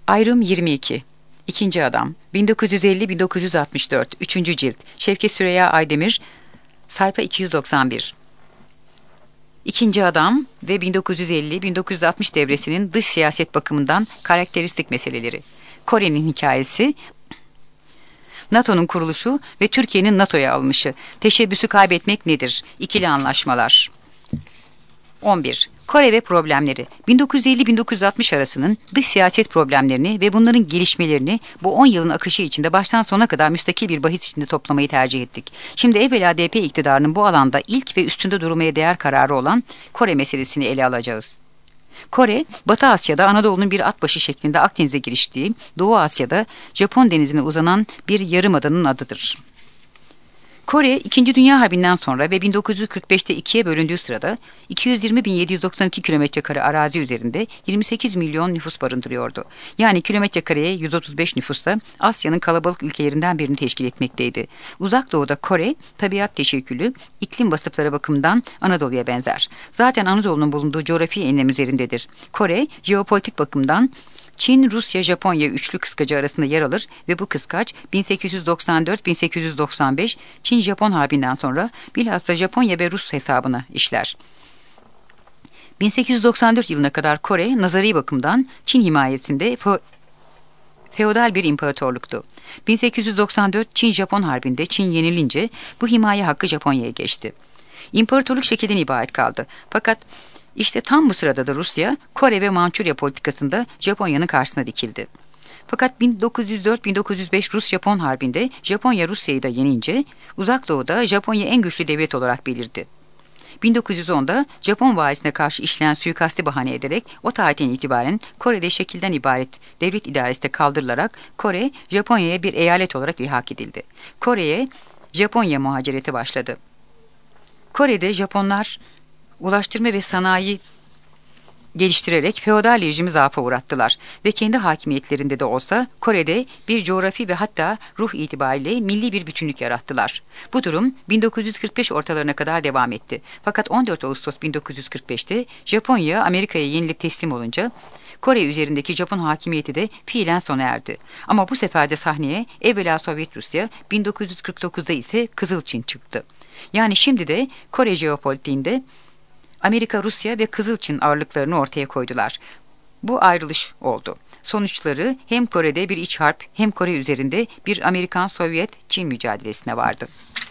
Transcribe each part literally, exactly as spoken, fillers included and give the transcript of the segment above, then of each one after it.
Ayrım yirmi iki. İkinci Adam. bin dokuz yüz elli bin dokuz yüz altmış dört. Üçüncü cilt. Şevket Süreyya Aydemir. Sayfa iki yüz doksan bir. İkinci Adam ve bin dokuz yüz elli bin dokuz yüz altmış devresinin dış siyaset bakımından karakteristik meseleleri. Kore'nin hikayesi, NATO'nun kuruluşu ve Türkiye'nin NATO'ya alınışı. Teşebbüsü kaybetmek nedir? İkili anlaşmalar. on bir. Kore ve problemleri. bin dokuz yüz elli bin dokuz yüz altmış arasının dış siyaset problemlerini ve bunların gelişmelerini bu on yılın akışı içinde baştan sona kadar müstakil bir bahis içinde toplamayı tercih ettik. Şimdi evvela D P iktidarının bu alanda ilk ve üstünde durmaya değer kararı olan Kore meselesini ele alacağız. Kore, Batı Asya'da Anadolu'nun bir atbaşı şeklinde Akdeniz'e giriştiği, Doğu Asya'da Japon denizine uzanan bir yarımadanın adıdır. Kore, İkinci Dünya Harbi'nden sonra ve bin dokuz yüz kırk beşte ikiye bölündüğü sırada iki yüz yirmi bin yedi yüz doksan iki kilometre kare arazi üzerinde yirmi sekiz milyon nüfus barındırıyordu. Yani kilometre kareye yüz otuz beş nüfusla Asya'nın kalabalık ülkelerinden birini teşkil etmekteydi. Uzak Doğu'da Kore, tabiat teşekkülü, iklim vasıfları bakımından Anadolu'ya benzer. Zaten Anadolu'nun bulunduğu coğrafi enlem üzerindedir. Kore, jeopolitik bakımdan Çin, Rusya, Japonya üçlü kıskacı arasında yer alır ve bu kıskaç bin sekiz yüz doksan dört bin sekiz yüz doksan beş Çin-Japon Harbi'nden sonra bilhassa Japonya ve Rus hesabına işler. bin sekiz yüz doksan dört yılına kadar Kore, nazari bakımdan Çin himayesinde fe feodal bir imparatorluktu. bin sekiz yüz doksan dört Çin-Japon Harbi'nde Çin yenilince bu himaye hakkı Japonya'ya geçti. İmparatorluk şekilden ibaret kaldı. Fakat İşte tam bu sırada da Rusya, Kore ve Mançurya politikasında Japonya'nın karşısına dikildi. Fakat bin dokuz yüz dört bin dokuz yüz beş Rus-Japon Harbi'nde Japonya Rusya'yı da yenince Uzak Doğu'da Japonya en güçlü devlet olarak belirdi. bin dokuz yüz onda Japon valisine karşı işlenen suikasti bahane ederek o tarihten itibaren Kore'de şekilden ibaret devlet idaresi de kaldırılarak Kore, Japonya'ya bir eyalet olarak ilhak edildi. Kore'ye Japonya muhacereti başladı. Kore'de Japonlar ulaştırma ve sanayi geliştirerek feodal rejimi zaafa uğrattılar ve kendi hakimiyetlerinde de olsa Kore'de bir coğrafi ve hatta ruh itibariyle milli bir bütünlük yarattılar. Bu durum bin dokuz yüz kırk beş ortalarına kadar devam etti. Fakat on dört Ağustos bin dokuz yüz kırk beşte Japonya Amerika'ya yenilip teslim olunca Kore üzerindeki Japon hakimiyeti de fiilen sona erdi. Ama bu sefer de sahneye evvela Sovyet Rusya, bin dokuz yüz kırk dokuzda ise Kızıl Çin çıktı. Yani şimdi de Kore jeopolitiğinde Amerika, Rusya ve Kızıl Çin ağırlıklarını ortaya koydular. Bu ayrılış oldu. Sonuçları hem Kore'de bir iç harp hem Kore üzerinde bir Amerikan-Sovyet-Çin mücadelesine vardı.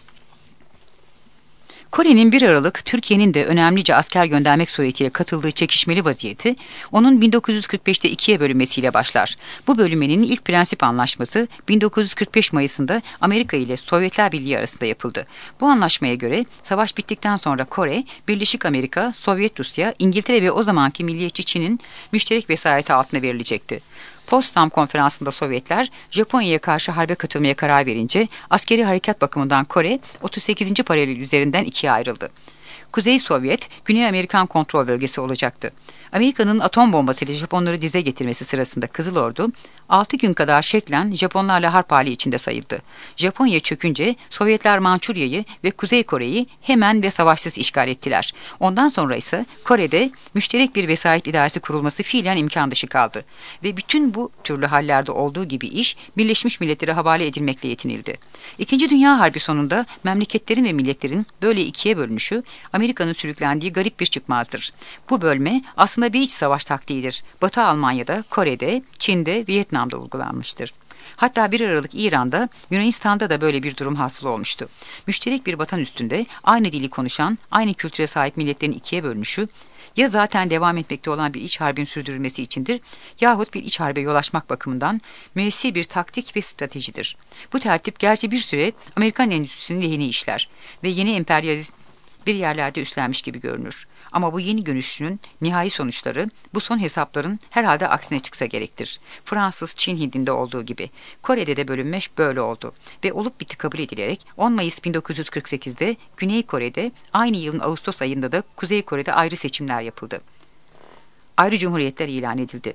Kore'nin bir Aralık Türkiye'nin de önemlice asker göndermek suretiyle katıldığı çekişmeli vaziyeti onun bin dokuz yüz kırk beşte ikiye bölünmesiyle başlar. Bu bölünmenin ilk prensip anlaşması bin dokuz yüz kırk beş Mayıs'ında Amerika ile Sovyetler Birliği arasında yapıldı. Bu anlaşmaya göre savaş bittikten sonra Kore, Birleşik Amerika, Sovyet Rusya, İngiltere ve o zamanki milliyetçi Çin'in müşterek vesayeti altına verilecekti. Potsdam Konferansı'nda Sovyetler Japonya'ya karşı harbe katılmaya karar verince askeri harekat bakımından Kore otuz sekizinci paralel üzerinden ikiye ayrıldı. Kuzey Sovyet, Güney Amerikan kontrol bölgesi olacaktı. Amerika'nın atom bombasıyla Japonları dize getirmesi sırasında Kızıl Ordu, altı gün kadar şeklen Japonlarla harp hali içinde sayıldı. Japonya çökünce Sovyetler Mançurya'yı ve Kuzey Kore'yi hemen ve savaşsız işgal ettiler. Ondan sonra ise Kore'de müşterek bir vesayet idaresi kurulması fiilen imkan dışı kaldı. Ve bütün bu türlü hallerde olduğu gibi iş Birleşmiş Milletler'e havale edilmekle yetinildi. İkinci Dünya Harbi sonunda memleketlerin ve milletlerin böyle ikiye bölünüşü Amerika'nın sürüklendiği garip bir çıkmazdır. Bu bölme aslında bir iç savaş taktiğidir. Batı Almanya'da, Kore'de, Çin'de, Vietnam'da uygulanmıştır. Hatta bir Aralık İran'da, Yunanistan'da da böyle bir durum hasıl olmuştu. Müşterek bir vatan üstünde aynı dili konuşan, aynı kültüre sahip milletlerin ikiye bölünüşü, ya zaten devam etmekte olan bir iç harbin sürdürülmesi içindir, yahut bir iç harbe yol açmak bakımından müessir bir taktik ve stratejidir. Bu tertip gerçi bir süre Amerikan endüstrisinin lehine işler ve yeni emperyalizm bir yerlerde üstlenmiş gibi görünür. Ama bu yeni dönüşünün nihai sonuçları bu son hesapların herhalde aksine çıksa gerektir. Fransız, Çin Hindi'nde olduğu gibi. Kore'de de bölünme böyle oldu ve olup bitti kabul edilerek on Mayıs bin dokuz yüz kırk sekizde Güney Kore'de, aynı yılın Ağustos ayında da Kuzey Kore'de ayrı seçimler yapıldı. Ayrı cumhuriyetler ilan edildi.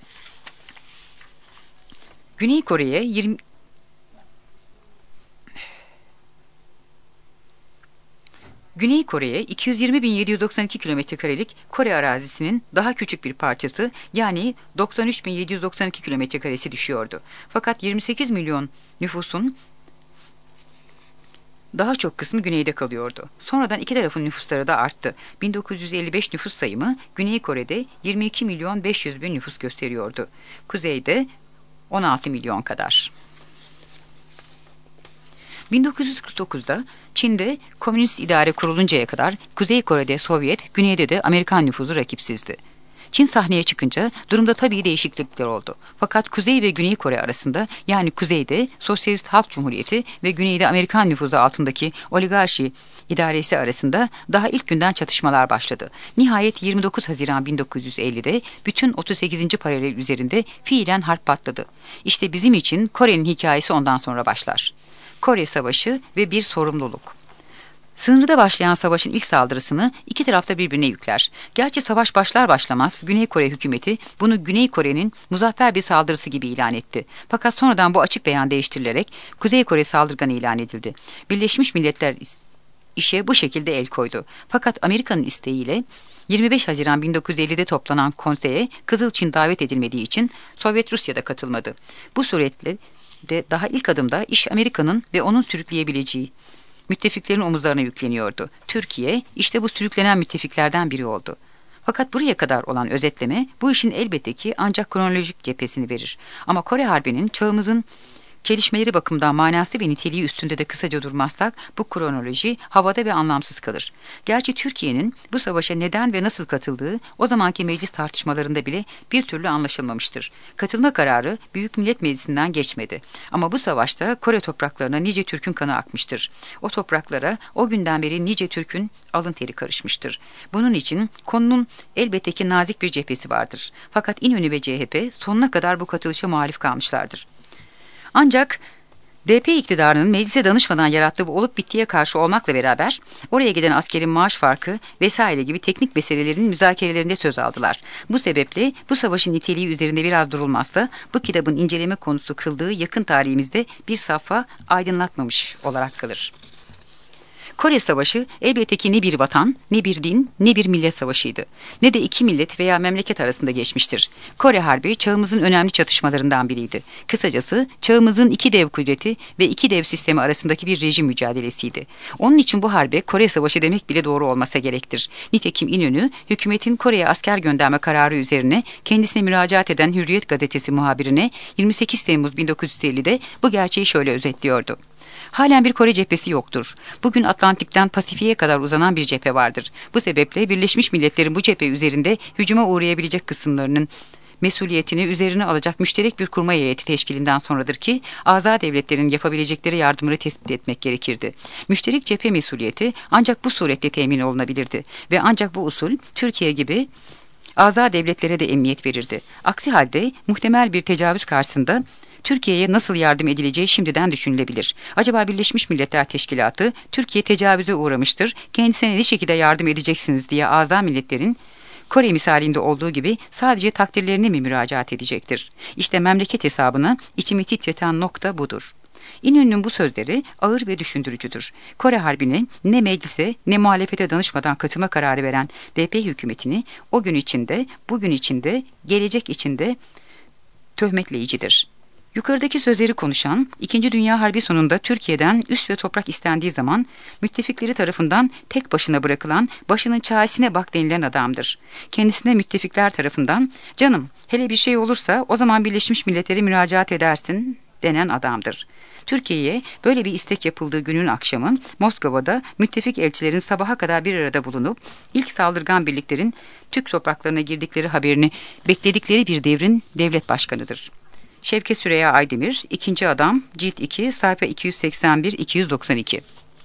Güney Kore'ye yirmi Güney Kore'ye iki yüz yirmi bin yedi yüz doksan iki kilometre karelik Kore arazisinin daha küçük bir parçası, yani doksan üç bin yedi yüz doksan iki kilometre karesi düşüyordu. Fakat yirmi sekiz milyon nüfusun daha çok kısmı güneyde kalıyordu. Sonradan iki tarafın nüfusları da arttı. bin dokuz yüz elli beş nüfus sayımı Güney Kore'de yirmi iki milyon beş yüz bin nüfus gösteriyordu. Kuzeyde on altı milyon kadar. bin dokuz yüz kırk dokuzda Çin'de komünist idare kuruluncaya kadar Kuzey Kore'de Sovyet, Güney'de de Amerikan nüfuzu rakipsizdi. Çin sahneye çıkınca durumda tabii değişiklikler oldu. Fakat Kuzey ve Güney Kore arasında, yani Kuzey'de Sosyalist Halk Cumhuriyeti ve Güney'de Amerikan nüfuzu altındaki oligarşi idaresi arasında daha ilk günden çatışmalar başladı. Nihayet yirmi dokuz Haziran bin dokuz yüz ellide bütün otuz sekizinci paralel üzerinde fiilen harp patladı. İşte bizim için Kore'nin hikayesi ondan sonra başlar. Kore Savaşı ve bir sorumluluk. Sınırda başlayan savaşın ilk saldırısını iki tarafta birbirine yükler. Gerçi savaş başlar başlamaz Güney Kore hükümeti bunu Güney Kore'nin muzaffer bir saldırısı gibi ilan etti. Fakat sonradan bu açık beyan değiştirilerek Kuzey Kore saldırganı ilan edildi. Birleşmiş Milletler işe bu şekilde el koydu. Fakat Amerika'nın isteğiyle yirmi beş Haziran bin dokuz yüz ellide toplanan konseye Kızıl Çin davet edilmediği için Sovyet Rusya'da katılmadı. Bu suretle de daha ilk adımda iş Amerika'nın ve onun sürükleyebileceği müttefiklerin omuzlarına yükleniyordu. Türkiye işte bu sürüklenen müttefiklerden biri oldu. Fakat buraya kadar olan özetleme bu işin elbette ki ancak kronolojik cephesini verir. Ama Kore Harbi'nin çağımızın çelişmeleri bakımından manası ve niteliği üstünde de kısaca durmazsak bu kronoloji havada ve anlamsız kalır. Gerçi Türkiye'nin bu savaşa neden ve nasıl katıldığı o zamanki meclis tartışmalarında bile bir türlü anlaşılmamıştır. Katılma kararı Büyük Millet Meclisi'nden geçmedi. Ama bu savaşta Kore topraklarına nice Türk'ün kanı akmıştır. O topraklara o günden beri nice Türk'ün alın teri karışmıştır. Bunun için konunun elbette ki nazik bir cephesi vardır. Fakat İnönü ve C H P sonuna kadar bu katılışa muhalif kalmışlardır. Ancak D P iktidarının meclise danışmadan yarattığı bu olup bittiye karşı olmakla beraber oraya giden askerin maaş farkı vesaire gibi teknik meselelerin müzakerelerinde söz aldılar. Bu sebeple bu savaşın niteliği üzerinde biraz durulmazsa bu kitabın inceleme konusu kıldığı yakın tarihimizde bir safha aydınlatmamış olarak kalır. Kore Savaşı elbette ki ne bir vatan, ne bir din, ne bir millet savaşıydı. Ne de iki millet veya memleket arasında geçmiştir. Kore Harbi çağımızın önemli çatışmalarından biriydi. Kısacası çağımızın iki dev kudreti ve iki dev sistemi arasındaki bir rejim mücadelesiydi. Onun için bu harbe Kore Savaşı demek bile doğru olmasa gerektir. Nitekim İnönü, hükümetin Kore'ye asker gönderme kararı üzerine kendisine müracaat eden Hürriyet gazetesi muhabirine yirmi sekiz Temmuz bin dokuz yüz ellide bu gerçeği şöyle özetliyordu. Halen bir Kore cephesi yoktur. Bugün Atlantik'ten Pasifik'e kadar uzanan bir cephe vardır. Bu sebeple Birleşmiş Milletler'in bu cephe üzerinde hücuma uğrayabilecek kısımlarının mesuliyetini üzerine alacak müşterek bir kurmay heyeti teşkilinden sonradır ki azad devletlerin yapabilecekleri yardımları tespit etmek gerekirdi. Müşterek cephe mesuliyeti ancak bu surette temin olunabilirdi ve ancak bu usul Türkiye gibi azad devletlere de emniyet verirdi. Aksi halde muhtemel bir tecavüz karşısında Türkiye'ye nasıl yardım edileceği şimdiden düşünülebilir. Acaba Birleşmiş Milletler Teşkilatı Türkiye tecavüze uğramıştır, kendisine ne şekilde yardım edeceksiniz diye azad milletlerin Kore misalinde olduğu gibi sadece takdirlerine mi müracaat edecektir? İşte memleket hesabına içimi titreten nokta budur. İnönü'nün bu sözleri ağır ve düşündürücüdür. Kore Harbi'ne ne meclise ne muhalefete danışmadan katılma kararı veren D P hükümetini o gün içinde, bugün içinde, gelecek içinde töhmetleyicidir. Yukarıdaki sözleri konuşan, İkinci Dünya Harbi sonunda Türkiye'den üs ve toprak istendiği zaman müttefikleri tarafından tek başına bırakılan, başının çaresine bak denilen adamdır. Kendisine müttefikler tarafından, canım hele bir şey olursa o zaman Birleşmiş Milletler'e müracaat edersin denen adamdır. Türkiye'ye böyle bir istek yapıldığı günün akşamı Moskova'da müttefik elçilerin sabaha kadar bir arada bulunup ilk saldırgan birliklerin Türk topraklarına girdikleri haberini bekledikleri bir devrin devlet başkanıdır. Şevket Süreyya Aydemir, İkinci Adam, Cilt iki, sayfa iki yüz seksen bir iki yüz doksan iki.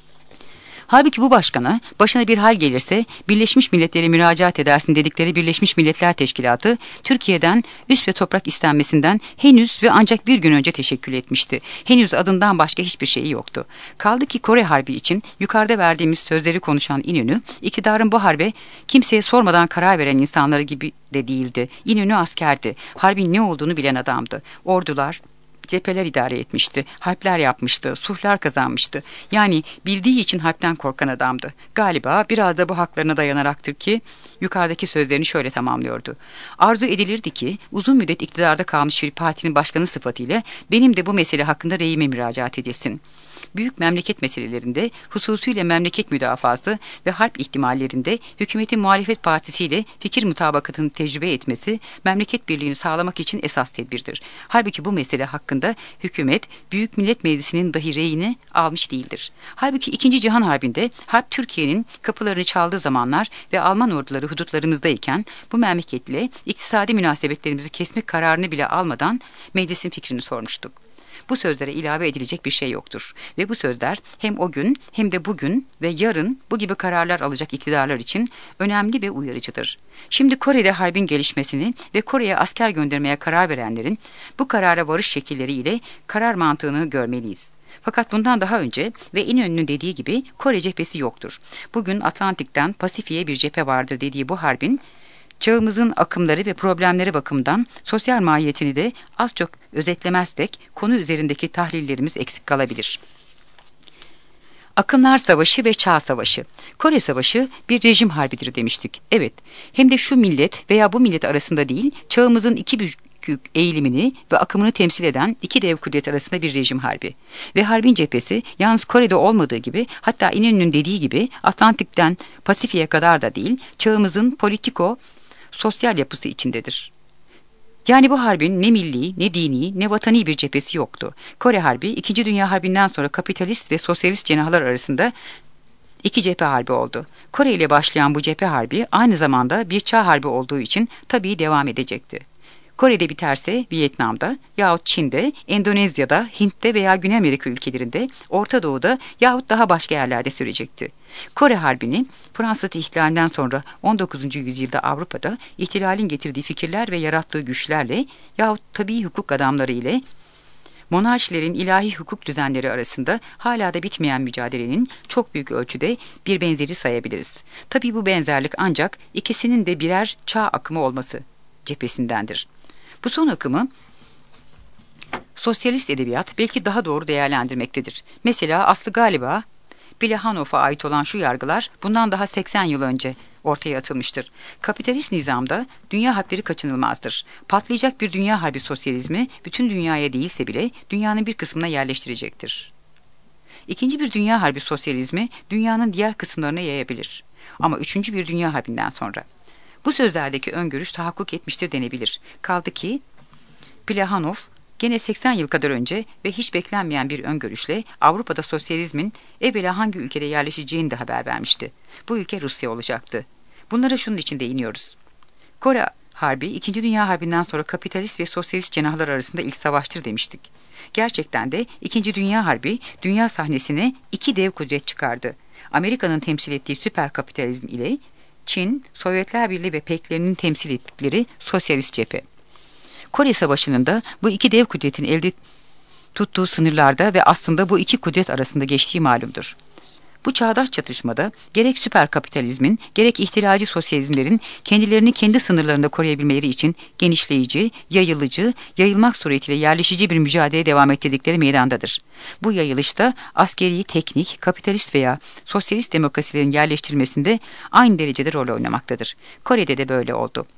Halbuki bu başkana başına bir hal gelirse Birleşmiş Milletler'e müracaat edersin dedikleri Birleşmiş Milletler Teşkilatı Türkiye'den üs ve toprak istenmesinden henüz ve ancak bir gün önce teşekkür etmişti. Henüz adından başka hiçbir şeyi yoktu. Kaldı ki Kore Harbi için yukarıda verdiğimiz sözleri konuşan İnönü, iktidarın bu harbe kimseye sormadan karar veren insanları gibi de değildi. İnönü askerdi. Harbin ne olduğunu bilen adamdı. Ordular, cepheler idare etmişti, harpler yapmıştı, sulhlar kazanmıştı. Yani bildiği için harpten korkan adamdı. Galiba biraz da bu haklarına dayanaraktır ki yukarıdaki sözlerini şöyle tamamlıyordu. Arzu edilirdi ki uzun müddet iktidarda kalmış bir partinin başkanı sıfatıyla benim de bu mesele hakkında reyime müracaat edilsin. Büyük memleket meselelerinde, hususuyla memleket müdafası ve harp ihtimallerinde hükümetin muhalefet partisiyle fikir mutabakatını tecrübe etmesi, memleket birliğini sağlamak için esas tedbirdir. Halbuki bu mesele hakkında hükümet, Büyük Millet Meclisi'nin dahi reyini almış değildir. Halbuki İkinci Cihan Harbi'nde harp Türkiye'nin kapılarını çaldığı zamanlar ve Alman orduları hudutlarımızdayken bu memleketle iktisadi münasebetlerimizi kesmek kararını bile almadan meclisin fikrini sormuştuk. Bu sözlere ilave edilecek bir şey yoktur. Ve bu sözler hem o gün hem de bugün ve yarın bu gibi kararlar alacak iktidarlar için önemli ve uyarıcıdır. Şimdi Kore'de harbin gelişmesini ve Kore'ye asker göndermeye karar verenlerin bu karara varış şekilleriyle karar mantığını görmeliyiz. Fakat bundan daha önce ve İnönü'nün dediği gibi Kore cephesi yoktur. Bugün Atlantik'ten Pasifik'e bir cephe vardır dediği bu harbin çağımızın akımları ve problemleri bakımından sosyal mahiyetini de az çok özetlemezsek konu üzerindeki tahlillerimiz eksik kalabilir. Akımlar Savaşı ve Çağ Savaşı. Kore Savaşı bir rejim harbidir demiştik. Evet, hem de şu millet veya bu millet arasında değil, çağımızın iki büyük eğilimini ve akımını temsil eden iki dev kudret arasında bir rejim harbi. Ve harbin cephesi yalnız Kore'de olmadığı gibi, hatta İnönü'nün dediği gibi Atlantik'ten Pasifik'e kadar da değil, çağımızın politiko sosyal yapısı içindedir. Yani bu harbin ne milli, ne dini, ne vatani bir cephesi yoktu. Kore Harbi, İkinci Dünya Harbi'nden sonra kapitalist ve sosyalist cenahlar arasında iki cephe harbi oldu. Kore ile başlayan bu cephe harbi aynı zamanda bir çağ harbi olduğu için tabii devam edecekti. Kore'de biterse Vietnam'da yahut Çin'de, Endonezya'da, Hint'te veya Güney Amerika ülkelerinde, Orta Doğu'da yahut daha başka yerlerde sürecekti. Kore Harbi'ni Fransız ihtilalinden sonra on dokuzuncu yüzyılda Avrupa'da ihtilalin getirdiği fikirler ve yarattığı güçlerle yahut tabii hukuk adamları ile monarşilerin ilahi hukuk düzenleri arasında hala da bitmeyen mücadelenin çok büyük ölçüde bir benzeri sayabiliriz. Tabii bu benzerlik ancak ikisinin de birer çağ akımı olması cephesindendir. Bu son akımı sosyalist edebiyat belki daha doğru değerlendirmektedir. Mesela aslı galiba Plekhanov'a ait olan şu yargılar bundan daha seksen yıl önce ortaya atılmıştır. Kapitalist nizamda dünya harpleri kaçınılmazdır. Patlayacak bir dünya harbi sosyalizmi bütün dünyaya değilse bile dünyanın bir kısmına yerleştirecektir. İkinci bir dünya harbi sosyalizmi dünyanın diğer kısımlarına yayabilir. Ama üçüncü bir dünya harbinden sonra. Bu sözlerdeki öngörüş tahakkuk etmiştir denebilir. Kaldı ki Plekhanov gene seksen yıl kadar önce ve hiç beklenmeyen bir öngörüşle Avrupa'da sosyalizmin evvela hangi ülkede yerleşeceğini de haber vermişti. Bu ülke Rusya olacaktı. Bunlara şunun için değiniyoruz. Kore Harbi, İkinci Dünya Harbi'nden sonra kapitalist ve sosyalist cenahlar arasında ilk savaştır demiştik. Gerçekten de İkinci Dünya Harbi, dünya sahnesine iki dev kudret çıkardı. Amerika'nın temsil ettiği süper kapitalizm ile Çin, Sovyetler Birliği ve peklerinin temsil ettikleri sosyalist cephe. Kore Savaşı'nın da bu iki dev kudretin elde tuttuğu sınırlarda ve aslında bu iki kudret arasında geçtiği malumdur. Bu çağdaş çatışmada gerek süper kapitalizmin gerek ihtilalci sosyalizmlerin kendilerini kendi sınırlarında koruyabilmeleri için genişleyici, yayılıcı, yayılmak suretiyle yerleşici bir mücadeleye devam ettirdikleri meydandadır. Bu yayılışta askeri, teknik, kapitalist veya sosyalist demokrasilerin yerleştirilmesinde aynı derecede rol oynamaktadır. Kore'de de böyle oldu.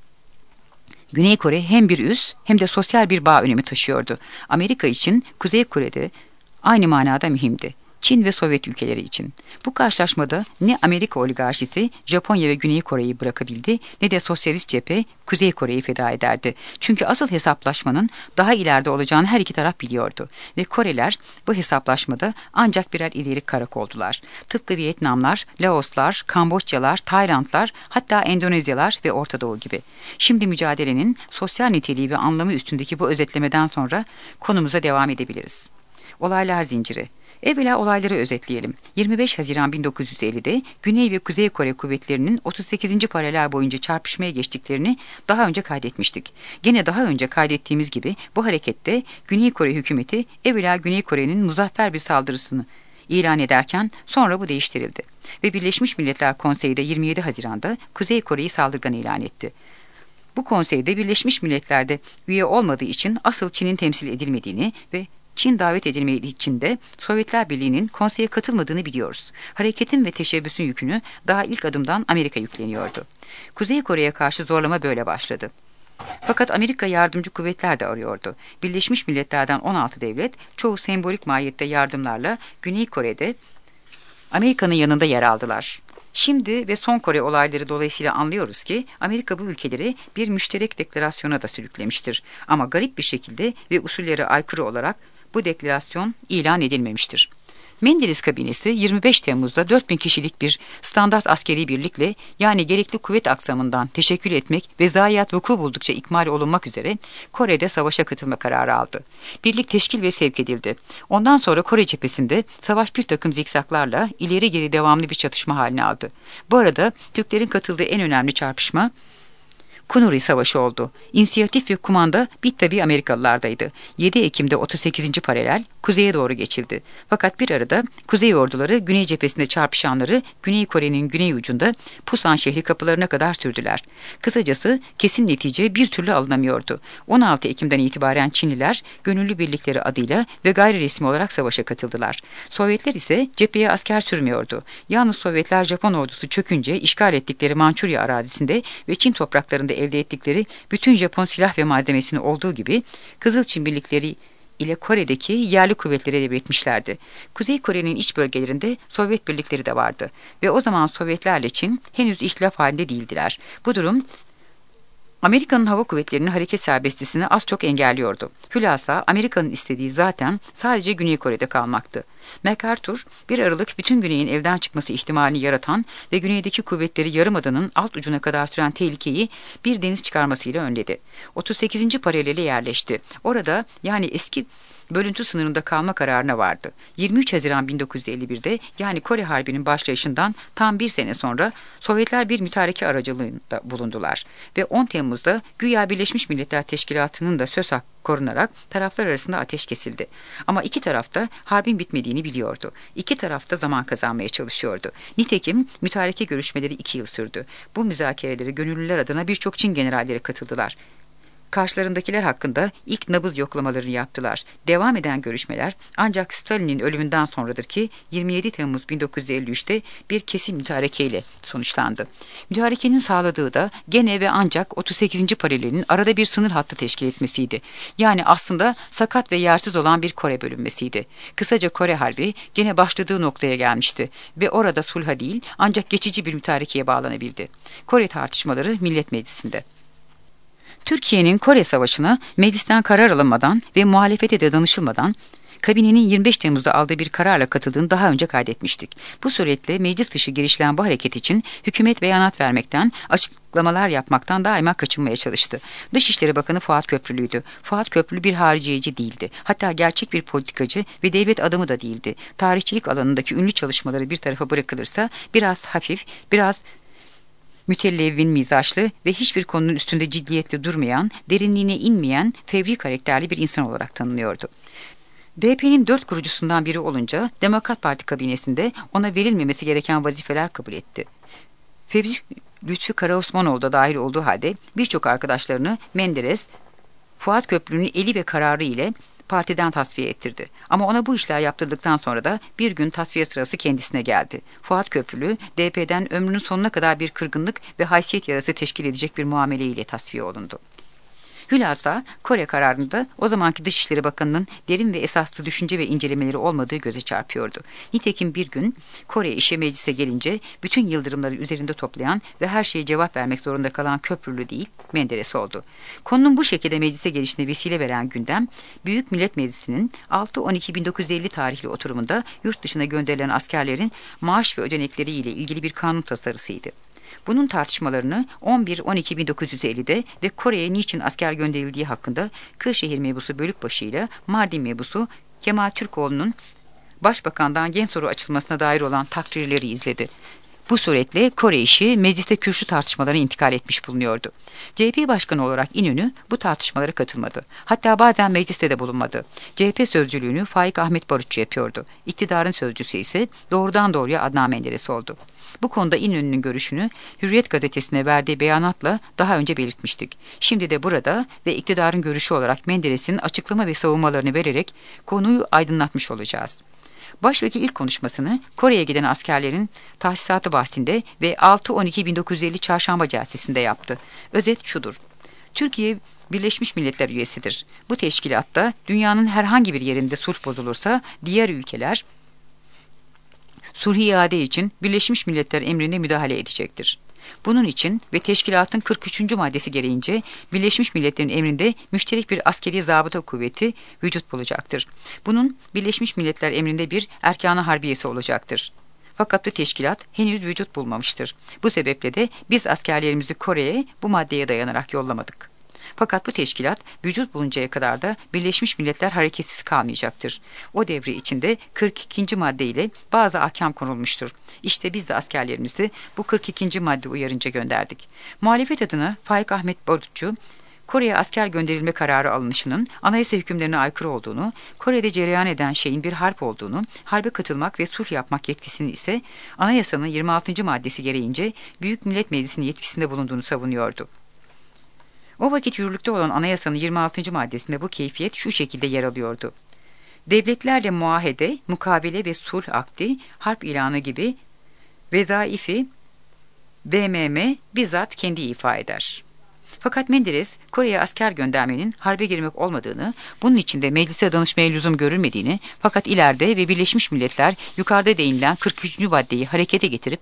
Güney Kore hem bir üs hem de sosyal bir bağ önemi taşıyordu. Amerika için Kuzey Kore'de aynı manada mühimdi. Çin ve Sovyet ülkeleri için. Bu karşılaşmada ne Amerika oligarşisi Japonya ve Güney Kore'yi bırakabildi ne de sosyalist cephe Kuzey Kore'yi feda ederdi. Çünkü asıl hesaplaşmanın daha ileride olacağını her iki taraf biliyordu. Ve Koreliler bu hesaplaşmada ancak birer ileri karakoldular. Tıpkı Vietnamlar, Laoslar, Kamboçyalar, Taylandlar, hatta Endonezyalar ve Orta Doğu gibi. Şimdi mücadelenin sosyal niteliği ve anlamı üstündeki bu özetlemeden sonra konumuza devam edebiliriz. Olaylar zinciri. Evvela olayları özetleyelim. yirmi beş Haziran bin dokuz yüz ellide Güney ve Kuzey Kore kuvvetlerinin otuz sekizinci paralel boyunca çarpışmaya geçtiklerini daha önce kaydetmiştik. Gene daha önce kaydettiğimiz gibi bu harekette Güney Kore hükümeti evvela Güney Kore'nin muzaffer bir saldırısını ilan ederken sonra bu değiştirildi. Ve Birleşmiş Milletler Konseyi de yirmi yedi Haziran'da Kuzey Kore'yi saldırgan ilan etti. Bu konseyde Birleşmiş Milletler'de üye olmadığı için asıl Çin'in temsil edilmediğini ve Çin davet edilmediği için de Sovyetler Birliği'nin konseye katılmadığını biliyoruz. Hareketin ve teşebbüsün yükünü daha ilk adımdan Amerika yükleniyordu. Kuzey Kore'ye karşı zorlama böyle başladı. Fakat Amerika yardımcı kuvvetler de arıyordu. Birleşmiş Milletler'den on altı devlet, çoğu sembolik mahiyette yardımlarla Güney Kore'de Amerika'nın yanında yer aldılar. Şimdi ve son Kore olayları dolayısıyla anlıyoruz ki Amerika bu ülkeleri bir müşterek deklarasyona da sürüklemiştir. Ama garip bir şekilde ve usullere aykırı olarak bu deklarasyon ilan edilmemiştir. Menderes kabinesi yirmi beş Temmuz'da dört bin kişilik bir standart askeri birlikle, yani gerekli kuvvet aksamından teşekkür etmek ve zayiat vuku buldukça ikmal olunmak üzere Kore'de savaşa katılma kararı aldı. Birlik teşkil ve sevk edildi. Ondan sonra Kore cephesinde savaş bir takım zikzaklarla ileri geri devamlı bir çatışma haline aldı. Bu arada Türklerin katıldığı en önemli çarpışma Kunuri Savaşı oldu. İnisiyatif ve kumanda bir tabi Amerikalılardaydı. yedi Ekim'de otuz sekizinci paralel kuzeye doğru geçildi. Fakat bir arada Kuzey orduları Güney cephesinde çarpışanları Güney Kore'nin güney ucunda Pusan şehri kapılarına kadar sürdüler. Kısacası kesin netice bir türlü alınamıyordu. on altı Ekim'den itibaren Çinliler gönüllü birlikleri adıyla ve gayri resmi olarak savaşa katıldılar. Sovyetler ise cepheye asker sürmüyordu. Yalnız Sovyetler Japon ordusu çökünce işgal ettikleri Mançurya arazisinde ve Çin topraklarında elde ettikleri bütün Japon silah ve malzemesini olduğu gibi Kızılçin birlikleri ile Kore'deki yerli kuvvetlere devretmişlerdi. Kuzey Kore'nin iç bölgelerinde Sovyet birlikleri de vardı ve o zaman Sovyetlerle Çin henüz ihtilaf halinde değildiler. Bu durum Amerika'nın hava kuvvetlerinin hareket serbestisini az çok engelliyordu. Hülasa Amerika'nın istediği zaten sadece Güney Kore'de kalmaktı. MacArthur, bir Aralık bütün Güney'in evden çıkması ihtimalini yaratan ve güneydeki kuvvetleri yarımadanın alt ucuna kadar süren tehlikeyi bir deniz çıkarmasıyla önledi. otuz sekizinci paralele yerleşti. Orada, yani eski bölüntü sınırında kalma kararına vardı. yirmi üç Haziran bin dokuz yüz elli bir'de, yani Kore Harbi'nin başlayışından tam bir sene sonra Sovyetler bir mütareke aracılığında bulundular ve on Temmuz'da güya Birleşmiş Milletler Teşkilatı'nın da söz hakkı korunarak taraflar arasında ateş kesildi. Ama iki taraf da harbin bitmediğini biliyordu. İki taraf da zaman kazanmaya çalışıyordu. Nitekim mütareke görüşmeleri iki yıl sürdü. Bu müzakereleri gönüllüler adına birçok Çin generalleri katıldılar. Karşılarındakiler hakkında ilk nabız yoklamalarını yaptılar. Devam eden görüşmeler ancak Stalin'in ölümünden sonradır ki yirmi yedi Temmuz bin dokuz yüz elli üç'te bir kesin mütarekeyle sonuçlandı. Mütarekenin sağladığı da gene ve ancak otuz sekizinci paralelin arada bir sınır hattı teşkil etmesiydi. Yani aslında sakat ve yersiz olan bir Kore bölünmesiydi. Kısaca Kore Harbi gene başladığı noktaya gelmişti ve orada sulha değil ancak geçici bir mütarekeye bağlanabildi. Kore tartışmaları Millet Meclisi'nde. Türkiye'nin Kore Savaşı'na meclisten karar alınmadan ve muhalefete de danışılmadan kabinenin yirmi beş Temmuz'da aldığı bir kararla katıldığını daha önce kaydetmiştik. Bu suretle meclis dışı girişilen bu hareket için hükümet beyanat vermekten, açıklamalar yapmaktan daima kaçınmaya çalıştı. Dışişleri Bakanı Fuat Köprülü'ydü. Fuat Köprülü bir hariciyeci değildi. Hatta gerçek bir politikacı ve devlet adamı da değildi. Tarihçilik alanındaki ünlü çalışmaları bir tarafa bırakılırsa biraz hafif, biraz mütellevvin mizaçlı ve hiçbir konunun üstünde ciddiyetle durmayan, derinliğine inmeyen, fevri karakterli bir insan olarak tanınıyordu. D P'nin dört kurucusundan biri olunca Demokrat Parti kabinesinde ona verilmemesi gereken vazifeler kabul etti. Fevzi Lütfü Karaosmanoğlu da dahil olduğu halde birçok arkadaşlarını Menderes, Fuat Köprülü'nün eli ve kararı ile partiden tasfiye ettirdi. Ama ona bu işler yaptırdıktan sonra da bir gün tasfiye sırası kendisine geldi. Fuat Köprülü, D P'den ömrünün sonuna kadar bir kırgınlık ve haysiyet yarası teşkil edecek bir muameleyle tasfiye olundu. Hülasa, Kore kararında o zamanki Dışişleri Bakanı'nın derin ve esaslı düşünce ve incelemeleri olmadığı göze çarpıyordu. Nitekim bir gün Kore işi meclise gelince bütün yıldırımları üzerinde toplayan ve her şeye cevap vermek zorunda kalan Köprülü değil, Menderes oldu. Konunun bu şekilde meclise gelişine vesile veren gündem, Büyük Millet Meclisi'nin altı on iki bin dokuz yüz elli tarihli oturumunda yurt dışına gönderilen askerlerin maaş ve ödenekleri ile ilgili bir kanun tasarısıydı. Bunun tartışmalarını on bir on iki bin dokuz yüz elli'de ve Kore'ye niçin asker gönderildiği hakkında Kırşehir Mebusu Bölükbaşı ile Mardin Mebusu Kemal Türkoğlu'nun Başbakan'dan gen soru açılmasına dair olan takrirleri izledi. Bu suretle Kore işi mecliste kürsü tartışmalarına intikal etmiş bulunuyordu. C H P Başkanı olarak İnönü bu tartışmalara katılmadı. Hatta bazen mecliste de bulunmadı. C H P sözcülüğünü Faik Ahmet Barutçu yapıyordu. İktidarın sözcüsü ise doğrudan doğruya Adnan Menderes oldu. Bu konuda İnönü'nün görüşünü Hürriyet gazetesine verdiği beyanatla daha önce belirtmiştik. Şimdi de burada ve iktidarın görüşü olarak Menderes'in açıklama ve savunmalarını vererek konuyu aydınlatmış olacağız. Başvekil ilk konuşmasını Kore'ye giden askerlerin tahsisatı bahsinde ve altı on iki bin dokuz yüz elli Çarşamba Celsesi'nde yaptı. Özet şudur: Türkiye Birleşmiş Milletler üyesidir. Bu teşkilatta dünyanın herhangi bir yerinde sulh bozulursa diğer ülkeler sulh iade için Birleşmiş Milletler emrinde müdahale edecektir. Bunun için ve teşkilatın kırk üçüncü maddesi gereğince Birleşmiş Milletler'in emrinde müşterek bir askeri zabıta kuvveti vücut bulacaktır. Bunun Birleşmiş Milletler emrinde bir erkan-ı harbiyesi olacaktır. Fakat bu teşkilat henüz vücut bulmamıştır. Bu sebeple de biz askerlerimizi Kore'ye bu maddeye dayanarak yollamadık. Fakat bu teşkilat vücut buluncaya kadar da Birleşmiş Milletler hareketsiz kalmayacaktır. O devre içinde kırk ikinci madde ile bazı ahkam konulmuştur. İşte biz de askerlerimizi bu kırk ikinci madde uyarınca gönderdik. Muhalefet adına Faik Ahmet Barutçu, Kore'ye asker gönderilme kararı alınışının anayasa hükümlerine aykırı olduğunu, Kore'de cereyan eden şeyin bir harp olduğunu, harbe katılmak ve sulh yapmak yetkisinin ise anayasanın yirmi altıncı maddesi gereğince Büyük Millet Meclisi'nin yetkisinde bulunduğunu savunuyordu. O vakit yürürlükte olan anayasanın yirmi altıncı maddesinde bu keyfiyet şu şekilde yer alıyordu: devletlerle muahede, mukabele ve sulh akdi, harp ilanı gibi vezaifi B M M bizzat kendi ifa eder. Fakat Menderes, Kore'ye asker göndermenin harbe girmek olmadığını, bunun için de meclise danışmaya lüzum görülmediğini, fakat ileride ve Birleşmiş Milletler yukarıda değinilen kırk üçüncü maddeyi harekete getirip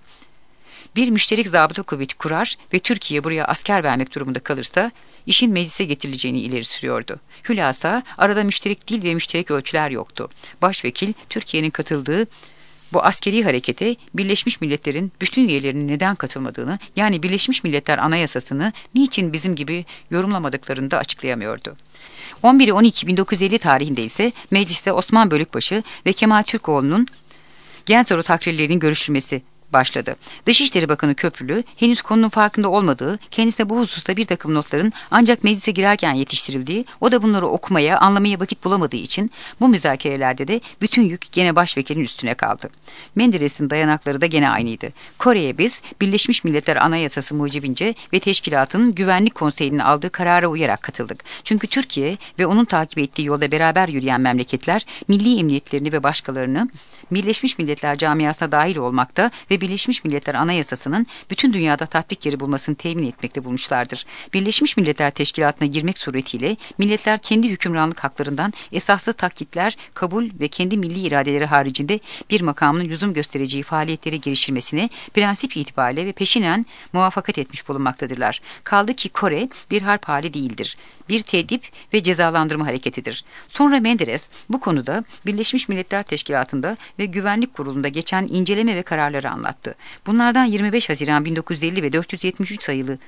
bir müşterek zabıta kuvveti kurar ve Türkiye buraya asker vermek durumunda kalırsa işin meclise getirileceğini ileri sürüyordu. Hülasa arada müşterek dil ve müşterek ölçüler yoktu. Başvekil Türkiye'nin katıldığı bu askeri harekete Birleşmiş Milletler'in bütün üyelerinin neden katılmadığını, yani Birleşmiş Milletler Anayasası'nı niçin bizim gibi yorumlamadıklarını da açıklayamıyordu. on bir on iki bin dokuz yüz elli tarihinde ise mecliste Osman Bölükbaşı ve Kemal Türkoğlu'nun gen soru takrirlerinin görüşülmesi başladı. Dışişleri Bakanı Köprülü henüz konunun farkında olmadığı, kendisine bu hususta bir takım notların ancak meclise girerken yetiştirildiği, o da bunları okumaya, anlamaya vakit bulamadığı için bu müzakerelerde de bütün yük gene başvekilin üstüne kaldı. Menderes'in dayanakları da gene aynıydı. Kore'ye biz Birleşmiş Milletler Anayasası mucibince ve teşkilatın Güvenlik Konseyi'nin aldığı karara uyarak katıldık. Çünkü Türkiye ve onun takip ettiği yolda beraber yürüyen memleketler milli emniyetlerini ve başkalarını Birleşmiş Milletler camiasına dahil olmakta ve Birleşmiş Milletler Anayasası'nın bütün dünyada tatbik yeri bulmasını temin etmekte bulmuşlardır. Birleşmiş Milletler Teşkilatı'na girmek suretiyle milletler kendi hükümranlık haklarından esaslı taklitler, kabul ve kendi milli iradeleri haricinde bir makamın lüzum göstereceği faaliyetlere girişilmesine prensip itibariyle ve peşinen muvaffakat etmiş bulunmaktadırlar. Kaldı ki Kore bir harp hali değildir. Bir tedip ve cezalandırma hareketidir. Sonra Menderes bu konuda Birleşmiş Milletler Teşkilatı'nda ve Güvenlik Kurulu'nda geçen inceleme ve kararları anlattı. Bunlardan yirmi beş Haziran bin dokuz yüz elli ve dört yüz yetmiş üç sayılı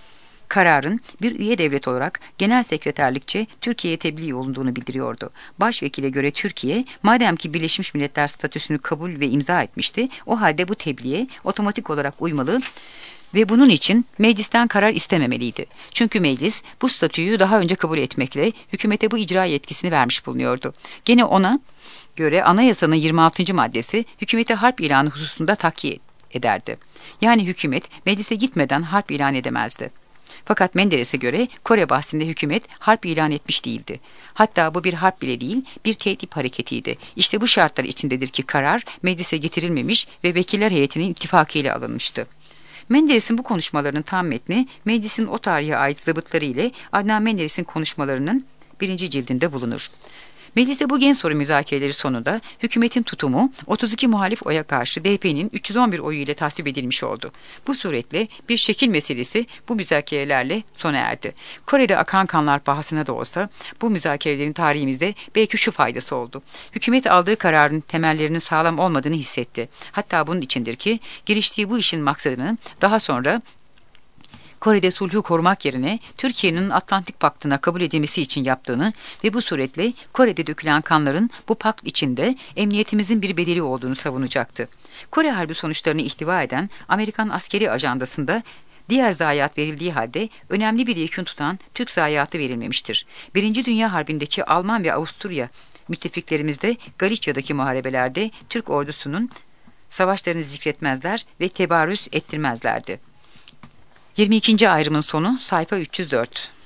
kararın bir üye devlet olarak genel sekreterlikçe Türkiye'ye tebliğ olunduğunu bildiriyordu. Başvekile göre Türkiye, madem ki Birleşmiş Milletler statüsünü kabul ve imza etmişti, o halde bu tebliğe otomatik olarak uymalı ve bunun için meclisten karar istememeliydi. Çünkü meclis bu statüyü daha önce kabul etmekle hükümete bu icra yetkisini vermiş bulunuyordu. Gene ona göre anayasanın yirmi altıncı maddesi hükümete harp ilanı hususunda takviye ederdi. Yani hükümet meclise gitmeden harp ilan edemezdi. Fakat Menderes'e göre Kore bahsinde hükümet harp ilan etmiş değildi. Hatta bu bir harp bile değil, bir tehdit hareketiydi. İşte bu şartlar içindedir ki karar meclise getirilmemiş ve vekiller heyetinin ittifakıyla alınmıştı. Menderes'in bu konuşmalarının tam metni meclisin o tarihe ait zabıtları ile Adnan Menderes'in konuşmalarının birinci cildinde bulunur. Mecliste bu gen soru müzakereleri sonunda hükümetin tutumu otuz iki muhalif oya karşı D P'nin üç yüz on bir oyu ile tasvip edilmiş oldu. Bu suretle bir şekil meselesi bu müzakerelerle sona erdi. Kore'de akan kanlar pahasına da olsa bu müzakerelerin tarihimizde belki şu faydası oldu. Hükümet aldığı kararın temellerinin sağlam olmadığını hissetti. Hatta bunun içindir ki giriştiği bu işin maksadını daha sonra Kore'de sulhu korumak yerine Türkiye'nin Atlantik Paktı'na kabul edilmesi için yaptığını ve bu suretle Kore'de dökülen kanların bu pakt içinde emniyetimizin bir bedeli olduğunu savunacaktı. Kore Harbi sonuçlarını ihtiva eden Amerikan askeri ajandasında diğer zayiat verildiği halde önemli bir yekün tutan Türk zayiatı verilmemiştir. Birinci Dünya Harbi'ndeki Alman ve Avusturya müttefiklerimizde Galicia'daki muharebelerde Türk ordusunun savaşlarını zikretmezler ve tebarüz ettirmezlerdi. yirmi ikinci ayrımın sonu sayfa üç yüz dört.